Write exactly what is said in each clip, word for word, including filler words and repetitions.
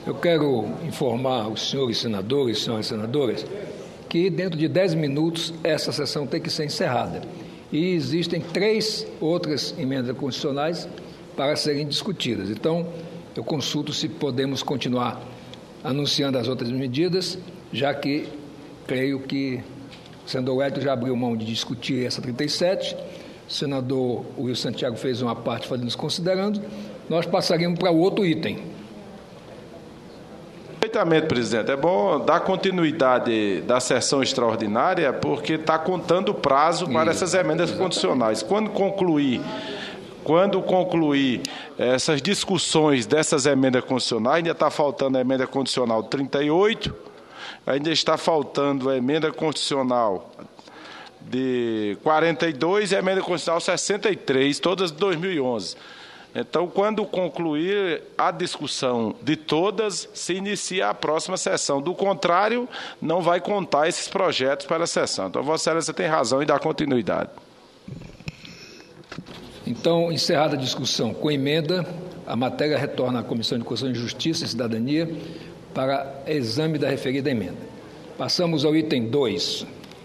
Eu quero informar os senhores senadores e senhoras senadoras que dentro de dez minutos essa sessão tem que ser encerrada. E existem três outras emendas constitucionais para serem discutidas. Então, eu consulto se podemos continuar anunciando as outras medidas, já que creio que o senador Wellington já abriu mão de discutir essa trinta e sete, o senador Wilson Santiago fez uma parte fazendo considerando, nós passaríamos para outro item. Perfeitamente, presidente. É bom dar continuidade da sessão extraordinária, porque está contando o prazo para essas emendas condicionais. Quando concluir, quando concluir essas discussões dessas emendas condicionais, ainda está faltando a emenda condicional trinta e oito, ainda está faltando a emenda constitucional de quarenta e dois e a emenda constitucional sessenta e três, todas de dois mil e onze. Então, quando concluir a discussão de todas, se inicia a próxima sessão. Do contrário, não vai contar esses projetos para a sessão. Então, Vossa Excelência tem razão em dar continuidade. Então, encerrada a discussão com emenda, a matéria retorna à Comissão de Constituição e Justiça e Cidadania para exame da referida emenda. Passamos ao item dois.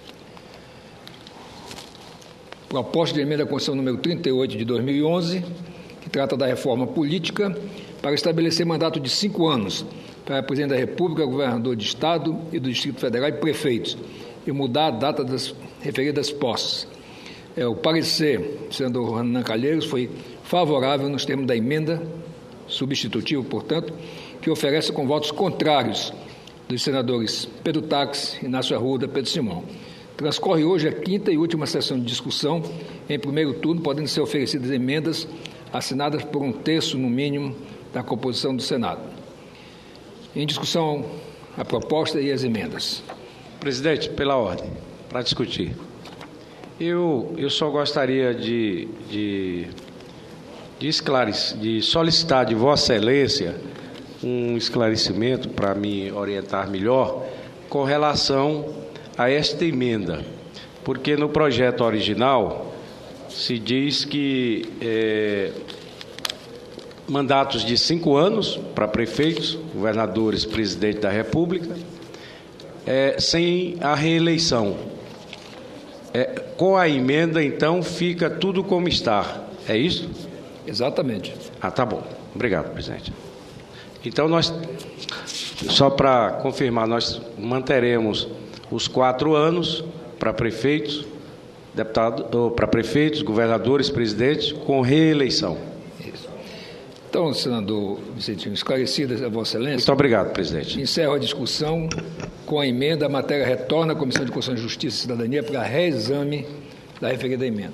Proposta de emenda à Constituição número trinta e oito de dois mil e onze, que trata da reforma política para estabelecer mandato de cinco anos para presidente da República, governador de Estado e do Distrito Federal e prefeitos, e mudar a data das referidas posses. É, o parecer do senador Renan Calheiros foi favorável nos termos da emenda substitutiva, portanto, que oferece com votos contrários dos senadores Pedro Táxi, Inácio Arruda, Pedro Simão. Transcorre hoje a quinta e última sessão de discussão, em primeiro turno, podendo ser oferecidas emendas assinadas por um terço, no mínimo, da composição do Senado. Em discussão, a proposta e as emendas. Presidente, pela ordem, para discutir. Eu, eu só gostaria de, de, de, esclarecer, de solicitar de Vossa Excelência um esclarecimento para me orientar melhor com relação a esta emenda, porque no projeto original se diz que é, mandatos de cinco anos para prefeitos, governadores, presidente da República, é, sem a reeleição. É, com a emenda, então, fica tudo como está. É isso? Exatamente. Ah, tá bom. Obrigado, presidente. Então, nós, só para confirmar, nós manteremos os quatro anos para prefeitos, deputados, ou para prefeitos, governadores, presidentes, com reeleição. Isso. Então, senador Vicentinho, esclarecidas a Vossa Excelência. Muito obrigado, presidente. Encerro a discussão com a emenda. A matéria retorna à Comissão de Constituição e Justiça e Cidadania para reexame da referida emenda.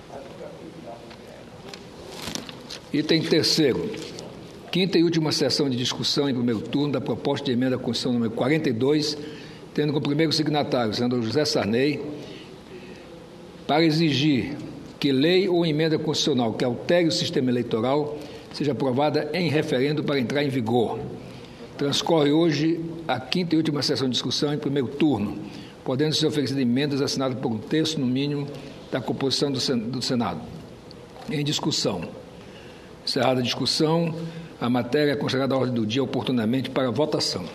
Item terceiro. Quinta e última sessão de discussão em primeiro turno da proposta de emenda à Constituição número quarenta e dois, tendo como primeiro signatário o senador José Sarney, para exigir que lei ou emenda constitucional que altere o sistema eleitoral seja aprovada em referendo para entrar em vigor. Transcorre hoje a quinta e última sessão de discussão em primeiro turno, podendo ser oferecidas emendas assinadas por um terço, no mínimo, da composição do Senado. Em discussão. Encerrada a discussão, a matéria é considerada à ordem do dia oportunamente para votação.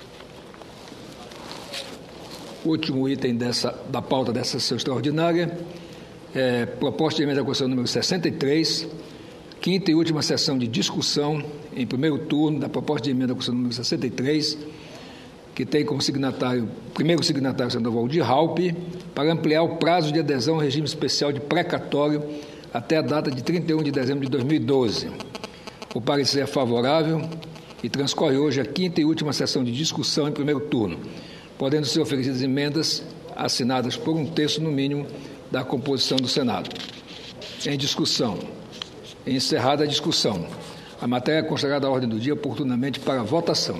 O último item dessa, da pauta dessa sessão extraordinária é proposta de emenda à Constituição número sessenta e três, quinta e última sessão de discussão em primeiro turno da proposta de emenda à Constituição número sessenta e três, que tem como signatário, primeiro signatário o senador Valdir Raupp, para ampliar o prazo de adesão ao regime especial de precatório até a data de trinta e um de dezembro de dois mil e doze. O parecer é favorável e transcorre hoje a quinta e última sessão de discussão em primeiro turno, podendo ser oferecidas emendas assinadas por um terço, no mínimo, da composição do Senado. Em discussão. Encerrada a discussão. A matéria é considerada à ordem do dia oportunamente para votação.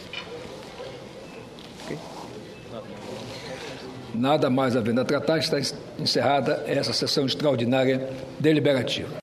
Okay. Nada mais havendo a tratar, está encerrada essa sessão extraordinária deliberativa.